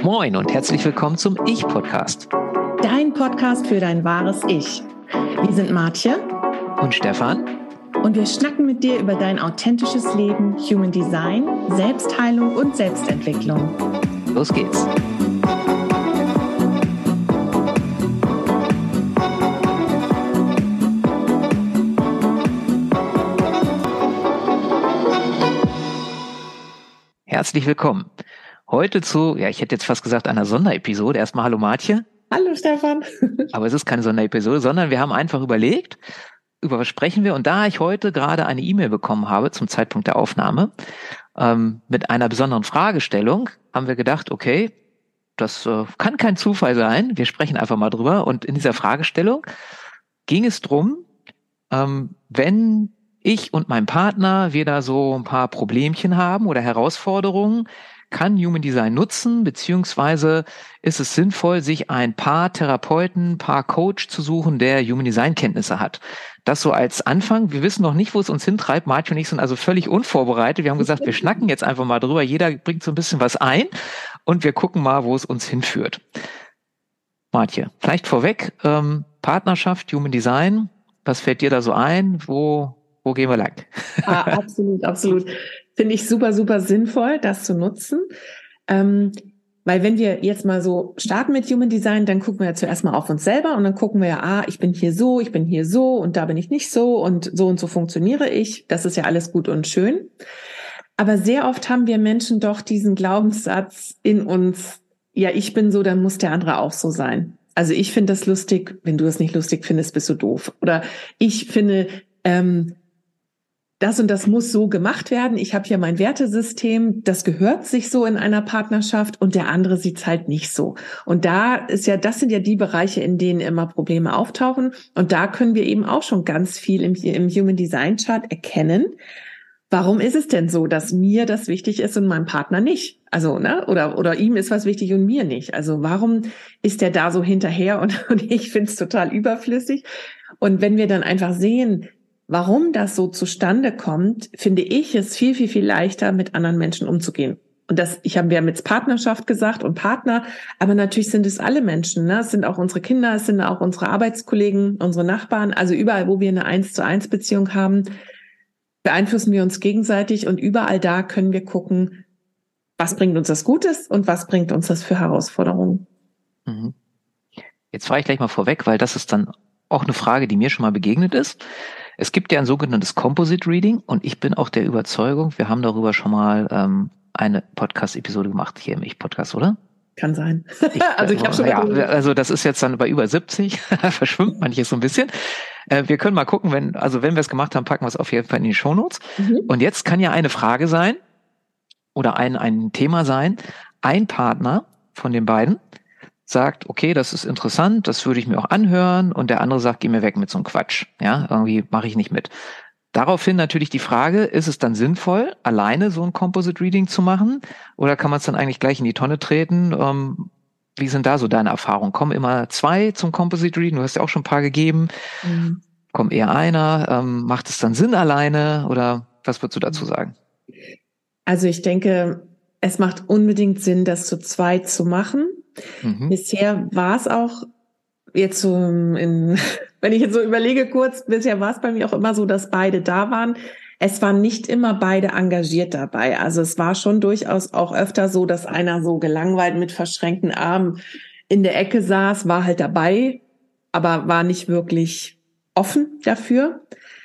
Moin und herzlich willkommen zum Ich-Podcast. Dein Podcast für dein wahres Ich. Wir sind Martje und Stefan und wir schnacken mit dir über dein authentisches Leben, Human Design, Selbstheilung und Selbstentwicklung. Los geht's. Herzlich willkommen. Heute zu, ich hätte jetzt fast gesagt, einer Sonderepisode. Erstmal hallo Martje. Hallo Stefan. Aber es ist keine Sonderepisode, sondern wir haben einfach überlegt, über was sprechen wir. Und da ich heute gerade eine E-Mail bekommen habe zum Zeitpunkt der Aufnahme mit einer besonderen Fragestellung, haben wir gedacht, okay, das kann kein Zufall sein. Wir sprechen einfach mal drüber. Und in dieser Fragestellung ging es drum, wenn ich und mein Partner, wir da so ein paar Problemchen haben oder Herausforderungen, kann Human Design nutzen, beziehungsweise ist es sinnvoll, sich ein Paar-Therapeuten, Paar-Coach zu suchen, der Human Design Kenntnisse hat. Das so als Anfang. Wir wissen noch nicht, wo es uns hintreibt. Martje und ich sind also völlig unvorbereitet. Wir haben gesagt, wir schnacken jetzt einfach mal drüber. Jeder bringt so ein bisschen was ein und wir gucken mal, wo es uns hinführt. Martje, vielleicht vorweg, Partnerschaft, Human Design, was fällt dir da so ein? Wo gehen wir lang? Absolut, absolut. Finde ich super, super sinnvoll, das zu nutzen. Weil wenn wir jetzt mal so starten mit Human Design, dann gucken wir ja zuerst mal auf uns selber und dann gucken wir ja, ich bin hier so und da bin ich nicht so und so funktioniere ich. Das ist ja alles gut und schön. Aber sehr oft haben wir Menschen doch diesen Glaubenssatz in uns, ja, ich bin so, dann muss der andere auch so sein. Also ich finde das lustig, wenn du das nicht lustig findest, bist du doof. Oder ich finde, das und das muss so gemacht werden. Ich habe hier mein Wertesystem, das gehört sich so in einer Partnerschaft und der andere sieht's halt nicht so. Und das sind ja die Bereiche, in denen immer Probleme auftauchen. Und da können wir eben auch schon ganz viel im Human Design Chart erkennen. Warum ist es denn so, dass mir das wichtig ist und meinem Partner nicht? Also, oder ihm ist was wichtig und mir nicht. Also warum ist der da so hinterher und ich finde es total überflüssig? Und wenn wir dann einfach sehen, warum das so zustande kommt, finde ich es viel, viel, viel leichter, mit anderen Menschen umzugehen. Und wir haben jetzt Partnerschaft gesagt und Partner, aber natürlich sind es alle Menschen, ne? Es sind auch unsere Kinder, es sind auch unsere Arbeitskollegen, unsere Nachbarn, also überall, wo wir eine 1:1 Beziehung haben, beeinflussen wir uns gegenseitig und überall da können wir gucken, was bringt uns das Gutes und was bringt uns das für Herausforderungen. Mhm. Jetzt frage ich gleich mal vorweg, weil das ist dann auch eine Frage, die mir schon mal begegnet ist. Es gibt ja ein sogenanntes Composite Reading und ich bin auch der Überzeugung, wir haben darüber schon mal eine Podcast-Episode gemacht hier im Ich-Podcast, oder? Kann sein. Ich habe schon also das ist jetzt dann bei über 70, verschwimmt manches so ein bisschen. Wir können mal gucken, wenn wir es gemacht haben, packen wir es auf jeden Fall in die Shownotes. Und jetzt kann ja eine Frage sein oder ein Thema sein, ein Partner von den beiden sagt, okay, das ist interessant, das würde ich mir auch anhören und der andere sagt, geh mir weg mit so einem Quatsch. Ja, irgendwie mache ich nicht mit. Daraufhin natürlich die Frage, ist es dann sinnvoll, alleine so ein Composite Reading zu machen oder kann man es dann eigentlich gleich in die Tonne treten? Wie sind da so deine Erfahrungen? Kommen immer 2 zum Composite Reading? Du hast ja auch schon ein paar gegeben. Kommt eher einer? Macht es dann Sinn alleine oder was würdest du dazu sagen? Also ich denke, es macht unbedingt Sinn, das zu zweit zu machen. Bisher war es auch jetzt so wenn ich jetzt so überlege kurz, bisher war es bei mir auch immer so, dass beide da waren. Es waren nicht immer beide engagiert dabei. Also es war schon durchaus auch öfter so, dass einer so gelangweilt mit verschränkten Armen in der Ecke saß, war halt dabei, aber war nicht wirklich offen dafür.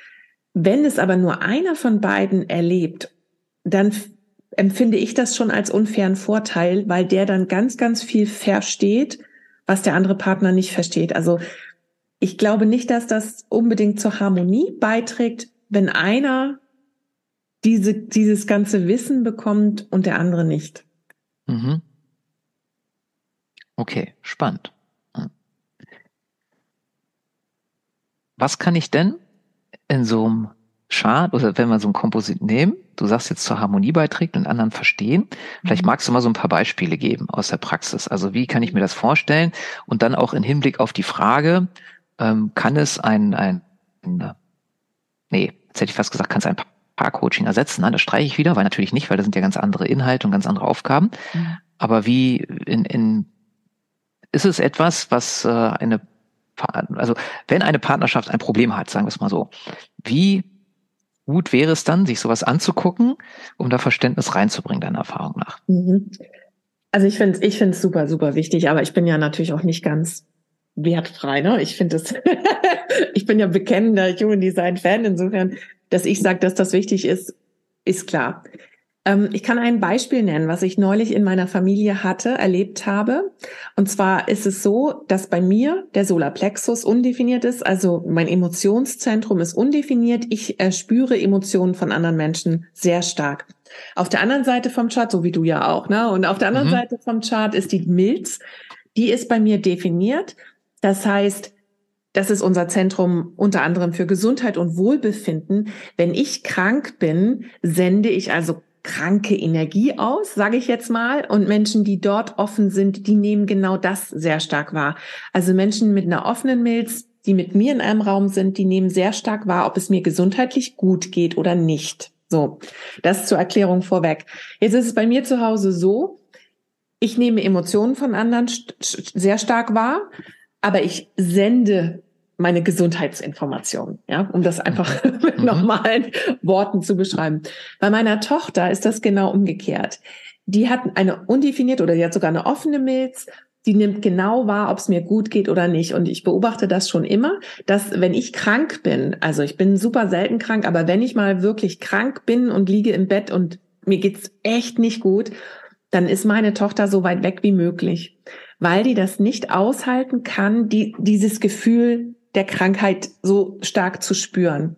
Wenn es aber nur einer von beiden erlebt, dann empfinde ich das schon als unfairen Vorteil, weil der dann ganz, ganz viel versteht, was der andere Partner nicht versteht. Also ich glaube nicht, dass das unbedingt zur Harmonie beiträgt, wenn einer dieses ganze Wissen bekommt und der andere nicht. Okay, spannend. Was kann ich denn in so einem Chart oder wenn wir so ein Komposit nehmen, du sagst jetzt zur Harmonie beiträgt und anderen verstehen, vielleicht magst du mal so ein paar Beispiele geben aus der Praxis. Also wie kann ich mir das vorstellen? Und dann auch in Hinblick auf die Frage, kann es jetzt hätte ich fast gesagt, kann es ein Paarcoaching ersetzen. Nein, das streiche ich wieder, weil natürlich nicht, weil das sind ja ganz andere Inhalte und ganz andere Aufgaben. Mhm. Aber ist es etwas, was also wenn eine Partnerschaft ein Problem hat, sagen wir es mal so, wie gut wäre es dann, sich sowas anzugucken, um da Verständnis reinzubringen, deiner Erfahrung nach? Mhm. Also ich finde es super, super wichtig, aber ich bin ja natürlich auch nicht ganz wertfrei, ne? Ich finde es, ich bin ja bekennender Human Design Fan, insofern, dass ich sage, dass das wichtig ist, ist klar. Ich kann ein Beispiel nennen, was ich neulich in meiner Familie erlebt habe. Und zwar ist es so, dass bei mir der Solarplexus undefiniert ist, also mein Emotionszentrum ist undefiniert. Ich spüre Emotionen von anderen Menschen sehr stark. Auf der anderen Seite vom Chart, so wie du ja auch, ne? Und auf der anderen Seite vom Chart ist die Milz, die ist bei mir definiert. Das heißt, das ist unser Zentrum unter anderem für Gesundheit und Wohlbefinden. Wenn ich krank bin, sende ich also kranke Energie aus, sage ich jetzt mal. Und Menschen, die dort offen sind, die nehmen genau das sehr stark wahr. Also Menschen mit einer offenen Milz, die mit mir in einem Raum sind, die nehmen sehr stark wahr, ob es mir gesundheitlich gut geht oder nicht. So, das zur Erklärung vorweg. Jetzt ist es bei mir zu Hause so, ich nehme Emotionen von anderen sehr stark wahr, aber ich sende meine Gesundheitsinformationen, ja, um das einfach mit normalen Worten zu beschreiben. Bei meiner Tochter ist das genau umgekehrt. Die hat eine undefinierte oder die hat sogar eine offene Milz. Die nimmt genau wahr, ob es mir gut geht oder nicht. Und ich beobachte das schon immer, dass wenn ich krank bin, also ich bin super selten krank, aber wenn ich mal wirklich krank bin und liege im Bett und mir geht's echt nicht gut, dann ist meine Tochter so weit weg wie möglich, weil die das nicht aushalten kann, dieses Gefühl der Krankheit so stark zu spüren.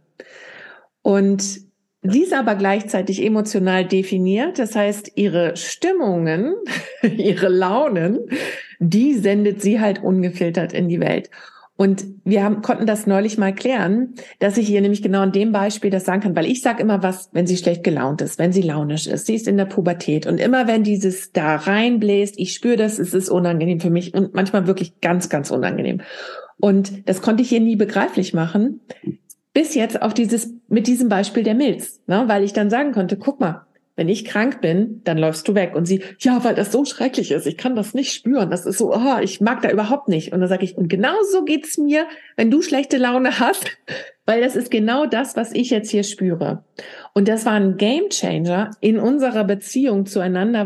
Und sie ist aber gleichzeitig emotional definiert. Das heißt, ihre Stimmungen, ihre Launen, die sendet sie halt ungefiltert in die Welt. Und wir konnten das neulich mal klären, dass ich ihr nämlich genau in dem Beispiel das sagen kann, weil ich sage immer was, wenn sie schlecht gelaunt ist, wenn sie launisch ist, sie ist in der Pubertät und immer wenn dieses da reinbläst, ich spüre das, es ist unangenehm für mich und manchmal wirklich ganz, ganz unangenehm. Und das konnte ich ihr nie begreiflich machen, bis jetzt mit diesem Beispiel der Milz, ne? Weil ich dann sagen konnte, guck mal, wenn ich krank bin, dann läufst du weg. Und sie, ja, weil das so schrecklich ist, ich kann das nicht spüren, das ist so, ich mag da überhaupt nicht. Und dann sage ich, und genau so geht's mir, wenn du schlechte Laune hast, weil das ist genau das, was ich jetzt hier spüre. Und das war ein Gamechanger in unserer Beziehung zueinander,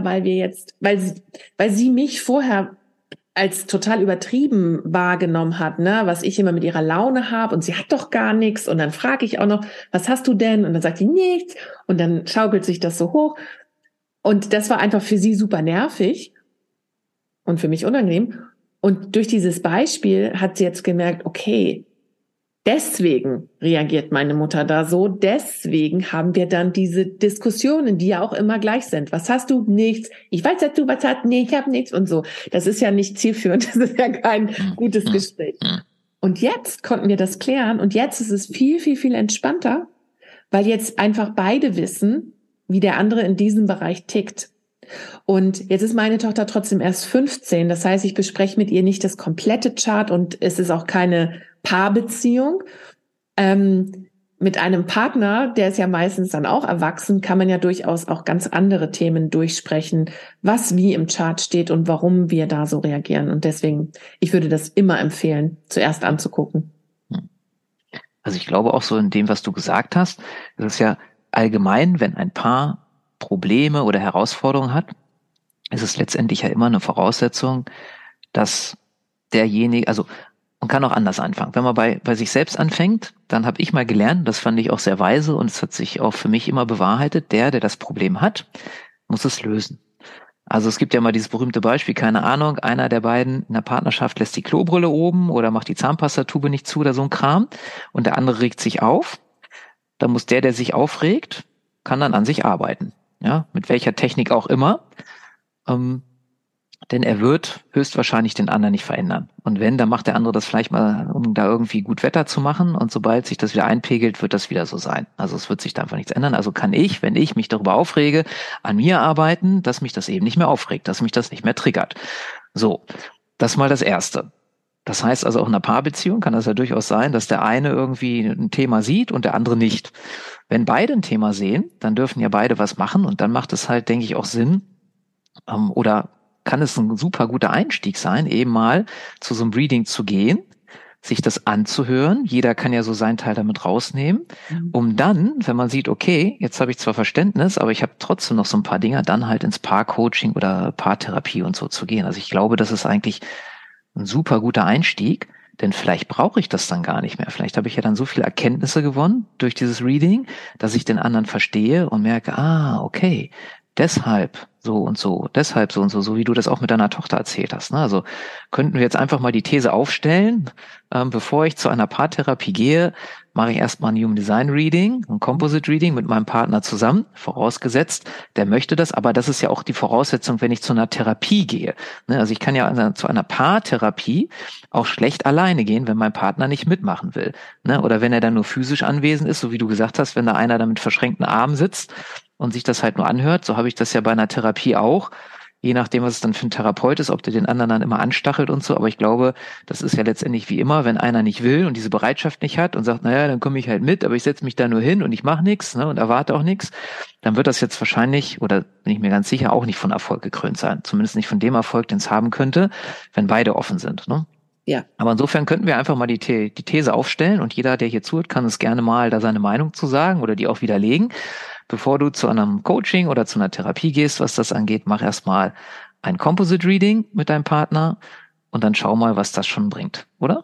weil sie mich vorher als total übertrieben wahrgenommen hat, ne, was ich immer mit ihrer Laune habe und sie hat doch gar nichts und dann frage ich auch noch, was hast du denn? Und dann sagt sie nichts und dann schaukelt sich das so hoch und das war einfach für sie super nervig und für mich unangenehm und durch dieses Beispiel hat sie jetzt gemerkt, okay, deswegen reagiert meine Mutter da so, deswegen haben wir dann diese Diskussionen, die ja auch immer gleich sind. Was hast du? Nichts. Ich weiß, dass du was hast. Nee, ich habe nichts und so. Das ist ja nicht zielführend, das ist ja kein gutes Gespräch. Und jetzt konnten wir das klären und jetzt ist es viel, viel, viel entspannter, weil jetzt einfach beide wissen, wie der andere in diesem Bereich tickt. Und jetzt ist meine Tochter trotzdem erst 15. Das heißt, ich bespreche mit ihr nicht das komplette Chart und es ist auch keine Paarbeziehung. Mit einem Partner, der ist ja meistens dann auch erwachsen, kann man ja durchaus auch ganz andere Themen durchsprechen, was wie im Chart steht und warum wir da so reagieren. Und deswegen, ich würde das immer empfehlen, zuerst anzugucken. Also ich glaube auch so in dem, was du gesagt hast, das ist ja allgemein, wenn ein Paar Probleme oder Herausforderungen hat, ist es letztendlich ja immer eine Voraussetzung, dass derjenige, also man kann auch anders anfangen. Wenn man bei sich selbst anfängt, dann habe ich mal gelernt, das fand ich auch sehr weise und es hat sich auch für mich immer bewahrheitet, der das Problem hat, muss es lösen. Also es gibt ja mal dieses berühmte Beispiel, keine Ahnung, einer der beiden in der Partnerschaft lässt die Klobrille oben oder macht die Zahnpastatube nicht zu oder so ein Kram und der andere regt sich auf. Dann muss der sich aufregt, kann dann an sich arbeiten. Ja, mit welcher Technik auch immer. Denn er wird höchstwahrscheinlich den anderen nicht verändern. Und wenn, dann macht der andere das vielleicht mal, um da irgendwie gut Wetter zu machen. Und sobald sich das wieder einpegelt, wird das wieder so sein. Also es wird sich da einfach nichts ändern. Also kann ich, wenn ich mich darüber aufrege, an mir arbeiten, dass mich das eben nicht mehr aufregt, dass mich das nicht mehr triggert. So, das ist mal das Erste. Das heißt also auch in einer Paarbeziehung kann das ja durchaus sein, dass der eine irgendwie ein Thema sieht und der andere nicht. Wenn beide ein Thema sehen, dann dürfen ja beide was machen und dann macht es halt, denke ich, auch Sinn, oder kann es ein super guter Einstieg sein, eben mal zu so einem Reading zu gehen, sich das anzuhören. Jeder kann ja so seinen Teil damit rausnehmen, um dann, wenn man sieht, okay, jetzt habe ich zwar Verständnis, aber ich habe trotzdem noch so ein paar Dinge, dann halt ins Paarcoaching oder Paartherapie und so zu gehen. Also ich glaube, das ist eigentlich ein super guter Einstieg, denn vielleicht brauche ich das dann gar nicht mehr. Vielleicht habe ich ja dann so viele Erkenntnisse gewonnen durch dieses Reading, dass ich den anderen verstehe und merke, okay, deshalb so und so, deshalb so und so, so wie du das auch mit deiner Tochter erzählt hast. Ne? Also könnten wir jetzt einfach mal die These aufstellen, bevor ich zu einer Paartherapie gehe, mache ich erstmal ein Human Design Reading, ein Composite Reading mit meinem Partner zusammen, vorausgesetzt, der möchte das, aber das ist ja auch die Voraussetzung, wenn ich zu einer Therapie gehe. Ne? Also ich kann ja zu einer Paartherapie auch schlecht alleine gehen, wenn mein Partner nicht mitmachen will. Ne? Oder wenn er dann nur physisch anwesend ist, so wie du gesagt hast, wenn da einer da mit verschränkten Armen sitzt und sich das halt nur anhört. So habe ich das ja bei einer Therapie auch. Je nachdem, was es dann für ein Therapeut ist, ob der den anderen dann immer anstachelt und so. Aber ich glaube, das ist ja letztendlich wie immer, wenn einer nicht will und diese Bereitschaft nicht hat und sagt, naja, dann komme ich halt mit, aber ich setze mich da nur hin und ich mache nichts, ne, und erwarte auch nichts, dann wird das jetzt wahrscheinlich, oder bin ich mir ganz sicher, auch nicht von Erfolg gekrönt sein. Zumindest nicht von dem Erfolg, den es haben könnte, wenn beide offen sind. Ne? Ja. Aber insofern könnten wir einfach mal die These aufstellen und jeder, der hier zuhört, kann es gerne mal da seine Meinung zu sagen oder die auch widerlegen. Bevor du zu einem Coaching oder zu einer Therapie gehst, was das angeht, mach erstmal ein Composite Reading mit deinem Partner und dann schau mal, was das schon bringt, oder?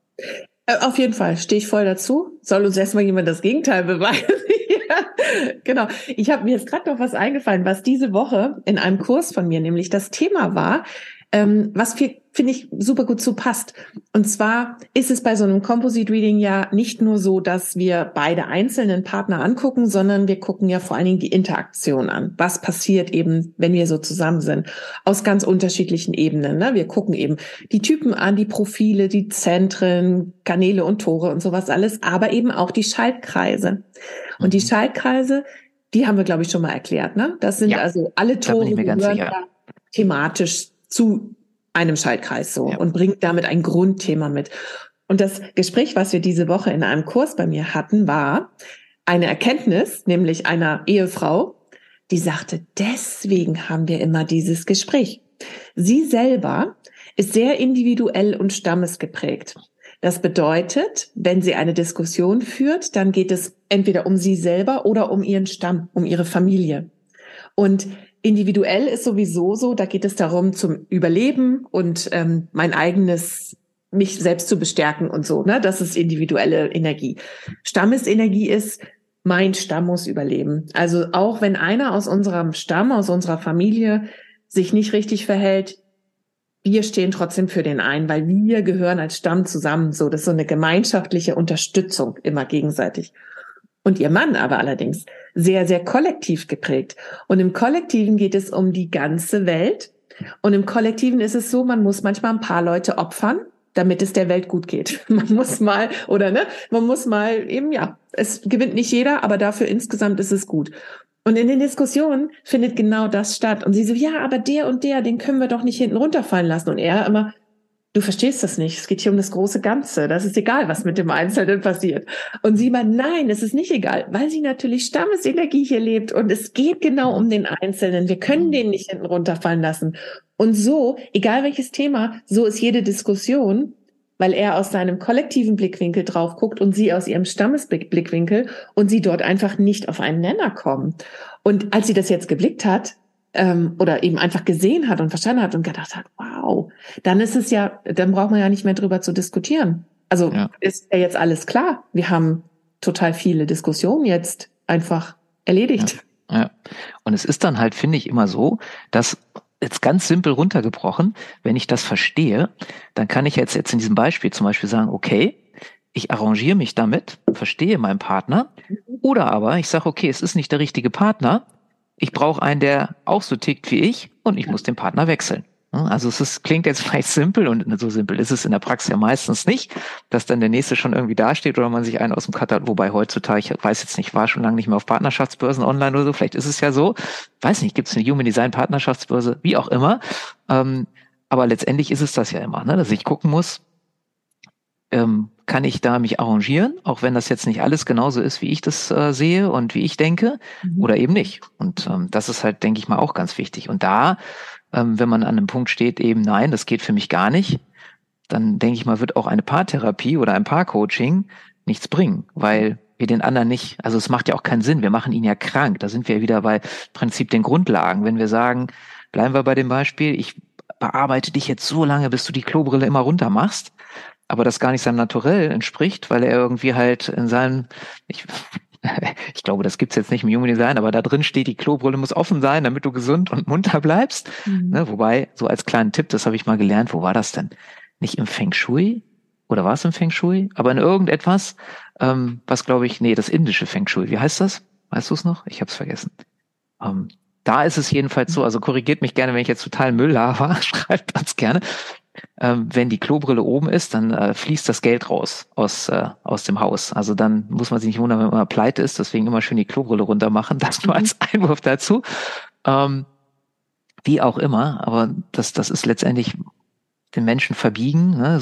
Auf jeden Fall, stehe ich voll dazu. Soll uns erstmal jemand das Gegenteil beweisen? Ja, genau. Mir ist gerade noch was eingefallen, was diese Woche in einem Kurs von mir nämlich das Thema war, was finde ich super gut zu passt. Und zwar ist es bei so einem Composite Reading ja nicht nur so, dass wir beide einzelnen Partner angucken, sondern wir gucken ja vor allen Dingen die Interaktion an. Was passiert eben, wenn wir so zusammen sind? Aus ganz unterschiedlichen Ebenen. Ne? Wir gucken eben die Typen an, die Profile, die Zentren, Kanäle und Tore und sowas alles, aber eben auch die Schaltkreise. Und die Schaltkreise, die haben wir, glaube ich, schon mal erklärt. Ne? Das sind also alle Tore, die gehören ja thematisch zu einem Schaltkreis so und bringt damit ein Grundthema mit. Und das Gespräch, was wir diese Woche in einem Kurs bei mir hatten, war eine Erkenntnis, nämlich einer Ehefrau, die sagte, deswegen haben wir immer dieses Gespräch. Sie selber ist sehr individuell und stammesgeprägt. Das bedeutet, wenn sie eine Diskussion führt, dann geht es entweder um sie selber oder um ihren Stamm, um ihre Familie. Und individuell ist sowieso so, da geht es darum zum Überleben und mich selbst zu bestärken und so. Ne? Das ist individuelle Energie. Stammesenergie ist, mein Stamm muss überleben. Also auch wenn einer aus unserem Stamm, aus unserer Familie sich nicht richtig verhält, wir stehen trotzdem für den ein, weil wir gehören als Stamm zusammen. So, das ist so eine gemeinschaftliche Unterstützung immer gegenseitig. Und ihr Mann aber allerdings sehr, sehr kollektiv geprägt. Und im Kollektiven geht es um die ganze Welt. Und im Kollektiven ist es so, man muss manchmal ein paar Leute opfern, damit es der Welt gut geht. Man muss mal eben, es gewinnt nicht jeder, aber dafür insgesamt ist es gut. Und in den Diskussionen findet genau das statt. Und sie so, ja, aber der und der, den können wir doch nicht hinten runterfallen lassen. Und er immer, du verstehst das nicht. Es geht hier um das große Ganze. Das ist egal, was mit dem Einzelnen passiert. Und sie meint, nein, es ist nicht egal, weil sie natürlich Stammesenergie hier lebt. Und es geht genau um den Einzelnen. Wir können den nicht hinten runterfallen lassen. Und so, egal welches Thema, so ist jede Diskussion, weil er aus seinem kollektiven Blickwinkel drauf guckt und sie aus ihrem Stammesblickwinkel und sie dort einfach nicht auf einen Nenner kommen. Und als sie das jetzt geblickt hat, oder eben einfach gesehen hat und verstanden hat und gedacht hat, wow, dann braucht man ja nicht mehr drüber zu diskutieren. Also ist ja jetzt alles klar. Wir haben total viele Diskussionen jetzt einfach erledigt. Ja. Und es ist dann halt, finde ich, immer so, dass jetzt ganz simpel runtergebrochen, wenn ich das verstehe, dann kann ich jetzt in diesem Beispiel zum Beispiel sagen, okay, ich arrangiere mich damit, verstehe meinen Partner, oder aber ich sage, okay, es ist nicht der richtige Partner, ich brauche einen, der auch so tickt wie ich und ich muss den Partner wechseln. Also klingt jetzt vielleicht simpel und so simpel ist es in der Praxis ja meistens nicht, dass dann der Nächste schon irgendwie dasteht oder man sich einen aus dem Katalog, wobei heutzutage, ich weiß jetzt nicht, war schon lange nicht mehr auf Partnerschaftsbörsen online oder so, vielleicht ist es ja so, weiß nicht, gibt es eine Human Design Partnerschaftsbörse, wie auch immer, aber letztendlich ist es das ja immer, ne? Dass ich gucken muss, kann ich da mich arrangieren, auch wenn das jetzt nicht alles genauso ist, wie ich das sehe und wie ich denke, oder eben nicht. Und das ist halt, denke ich mal, auch ganz wichtig. Und da, wenn man an einem Punkt steht, eben nein, das geht für mich gar nicht, dann denke ich mal, wird auch eine Paartherapie oder ein Paarcoaching nichts bringen, weil wir den anderen nicht, also es macht ja auch keinen Sinn, wir machen ihn ja krank. Da sind wir wieder bei Prinzip den Grundlagen. Wenn wir sagen, bleiben wir bei dem Beispiel, ich bearbeite dich jetzt so lange, bis du die Klobrille immer runter machst, aber das gar nicht seinem Naturell entspricht, weil er irgendwie halt in seinem, ich glaube, das gibt's jetzt nicht im Human Design, aber da drin steht, die Klobrille muss offen sein, damit du gesund und munter bleibst. Ne, wobei, so als kleinen Tipp, das habe ich mal gelernt, wo war das denn? Nicht im Feng Shui? Oder war es im Feng Shui? Aber in irgendetwas, was glaube ich, das indische Feng Shui. Wie heißt das? Weißt du es noch? Ich habe es vergessen. Da ist es jedenfalls so, also korrigiert mich gerne, wenn ich jetzt total Müll laber, schreibt uns gerne. Wenn die Klobrille oben ist, dann fließt das Geld raus aus dem Haus. Also dann muss man sich nicht wundern, wenn man pleite ist, deswegen immer schön die Klobrille runter machen. Das nur als Einwurf dazu. Wie auch immer, aber das ist letztendlich den Menschen verbiegen, ne,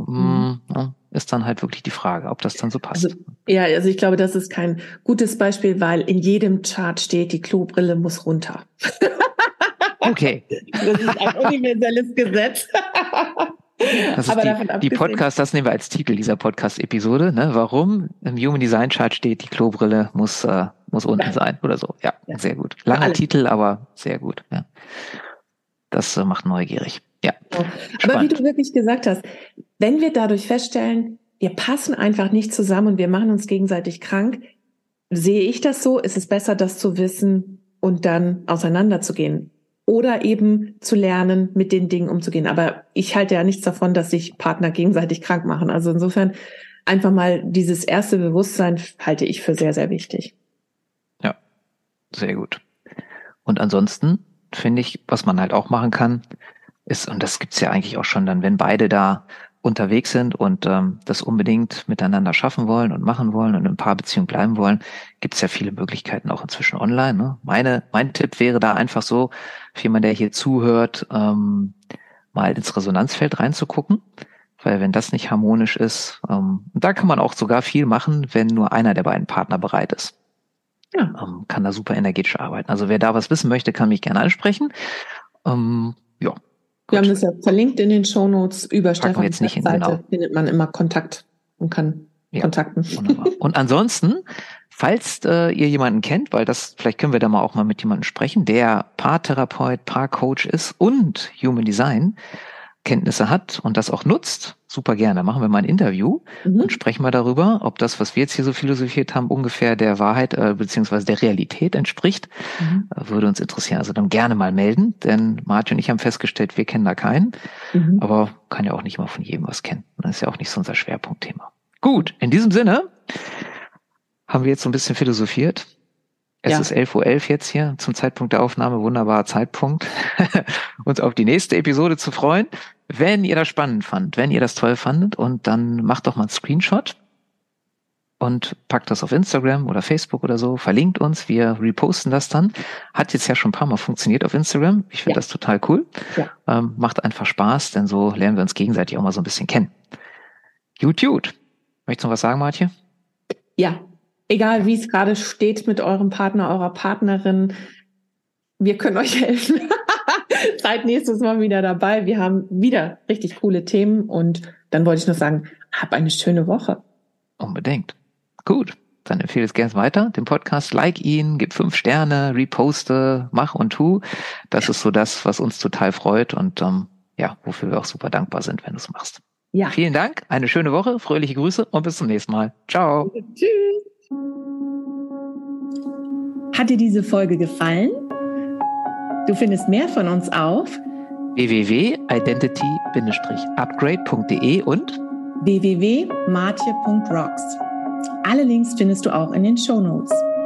ist dann halt wirklich die Frage, ob das dann so passt. Also ich glaube, das ist kein gutes Beispiel, weil in jedem Chart steht, die Klobrille muss runter. Okay. Das ist ein universelles Gesetz. Das ist die Podcast, das nehmen wir als Titel dieser Podcast-Episode, ne? Warum im Human Design Chart steht, die Klobrille muss unten sein oder so. Ja, sehr gut. Langer Titel, aber sehr gut. Ja. Das macht neugierig. Ja. Aber wie du wirklich gesagt hast, wenn wir dadurch feststellen, wir passen einfach nicht zusammen und wir machen uns gegenseitig krank, sehe ich das so, ist es besser, das zu wissen und dann auseinanderzugehen oder eben zu lernen, mit den Dingen umzugehen. Aber ich halte ja nichts davon, dass sich Partner gegenseitig krank machen. Also insofern einfach mal dieses erste Bewusstsein halte ich für sehr, sehr wichtig. Ja, sehr gut. Und ansonsten finde ich, was man halt auch machen kann, ist, und das gibt's ja eigentlich auch schon dann, wenn beide da unterwegs sind und das unbedingt miteinander schaffen wollen und machen wollen und in Paarbeziehung bleiben wollen, gibt's ja viele Möglichkeiten auch inzwischen online. Ne? Mein Tipp wäre da einfach so, für jemanden, der hier zuhört, mal ins Resonanzfeld reinzugucken, weil wenn das nicht harmonisch ist, da kann man auch sogar viel machen, wenn nur einer der beiden Partner bereit ist. Ja. Kann da super energetisch arbeiten. Also wer da was wissen möchte, kann mich gerne ansprechen. Ja. Wir haben das ja verlinkt in den Shownotes. Über Stefans Seite findet man immer Kontakt und kann kontakten. Wunderbar. Und ansonsten, falls ihr jemanden kennt, weil vielleicht können wir da auch mal mit jemandem sprechen, der Paartherapeut, Paarcoach ist und Human Design Kenntnisse hat und das auch nutzt, super gerne. Machen wir mal ein Interview und sprechen mal darüber, ob das, was wir jetzt hier so philosophiert haben, ungefähr der Wahrheit beziehungsweise der Realität entspricht. Würde uns interessieren. Also dann gerne mal melden, denn Martin und ich haben festgestellt, wir kennen da keinen, aber kann ja auch nicht mal von jedem was kennen. Das ist ja auch nicht so unser Schwerpunktthema. Gut, in diesem Sinne haben wir jetzt so ein bisschen philosophiert. Es ist 11:11 Uhr jetzt hier zum Zeitpunkt der Aufnahme. Wunderbarer Zeitpunkt, uns auf die nächste Episode zu freuen. Wenn ihr das spannend fandt, wenn ihr das toll fandet, und dann macht doch mal einen Screenshot und packt das auf Instagram oder Facebook oder so, verlinkt uns, wir reposten das dann. Hat jetzt ja schon ein paar Mal funktioniert auf Instagram. Ich finde das total cool. Ja. Macht einfach Spaß, denn so lernen wir uns gegenseitig auch mal so ein bisschen kennen. Gut. Möchtest du noch was sagen, Martje? Ja. Egal, wie es gerade steht mit eurem Partner, eurer Partnerin, wir können euch helfen. Seid nächstes Mal wieder dabei. Wir haben wieder richtig coole Themen und dann wollte ich noch sagen, hab eine schöne Woche. Unbedingt. Gut, dann empfehle es gerne weiter, den Podcast, like ihn, gib 5 Sterne, reposte, mach und tu. Das ist so das, was uns total freut und wofür wir auch super dankbar sind, wenn du es machst. Ja. Vielen Dank, eine schöne Woche, fröhliche Grüße und bis zum nächsten Mal. Ciao. Tschüss. Hat dir diese Folge gefallen? Du findest mehr von uns auf www.identity-upgrade.de und www.martje.rocks. Alle Links findest du auch in den Shownotes.